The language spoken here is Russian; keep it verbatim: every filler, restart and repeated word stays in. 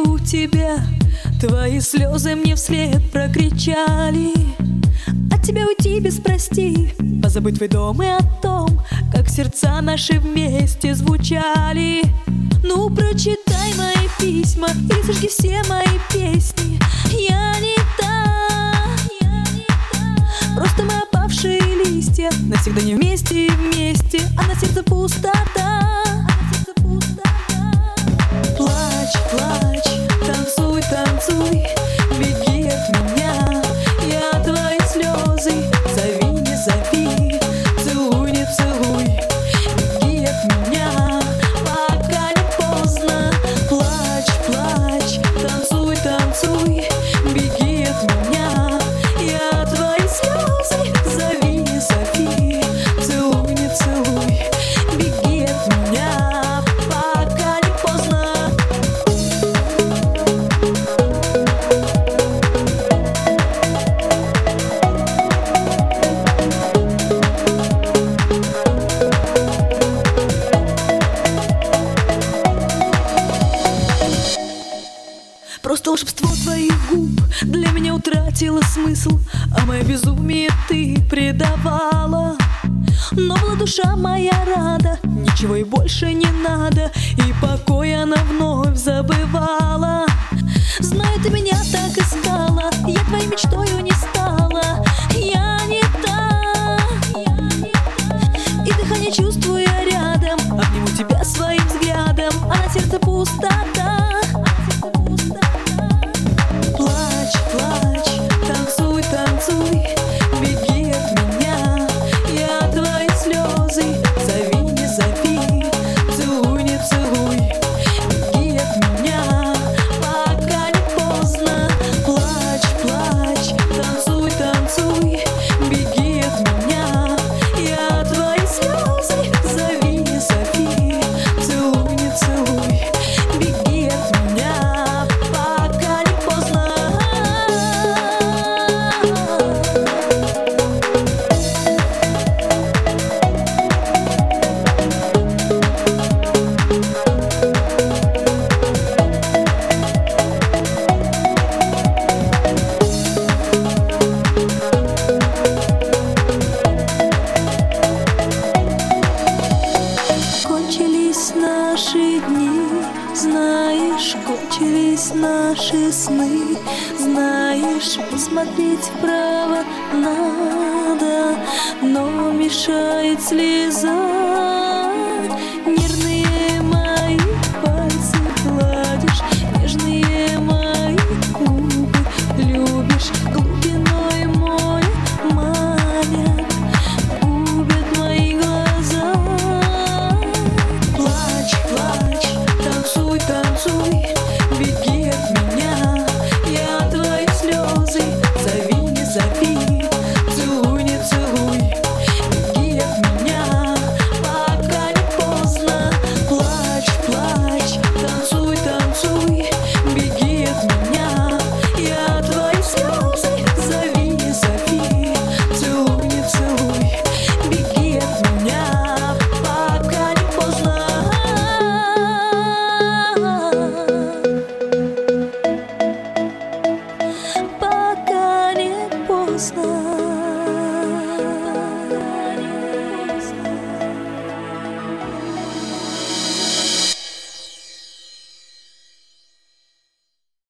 люблю тебя. Твои слезы мне вслед прокричали. От тебя уйти без прости, позабыть твой дом и о том, как сердца наши вместе звучали. Ну, прочитай мои письма и сожги все мои песни. Я не та, просто мы опавшие листья, навсегда не вместе и вместе, а на сердце пустота. Плачь, плачь, танцуй, танцуй, беги от меня. Я твои слезы, зови, не зови, целуй, не целуй, беги от меня, пока не поздно. Плачь, плачь, танцуй, танцуй, беги от меня. Я твои слезы, зови, не зови, целуй, не целуй, беги от меня, пока не поздно. Просто волшебство твоих губ для меня утратило смысл, а мое безумие ты предавала. Но была душа моя рада, ничего и больше не надо, и покой она вновь забывала. Знаю, ты меня так искала, я твоей мечтою не стала. Я не та, и дыхание чувствую я рядом, обниму тебя своим взглядом, а на сердце пустота. Плачь, плачь, танцуй, танцуй, беги от меня. Я твои слезы, зови, не зови, целуй, не целуй, беги от меня, пока не поздно. Плачь, плачь, танцуй, танцуй, беги от меня. Я твои слезы, зови, не зови, целуй, не целуй, беги от меня, пока не поздно. Кончились наши дни, знаешь, кончились наши сны. Знаешь, посмотреть вправо надо, но мешает слеза.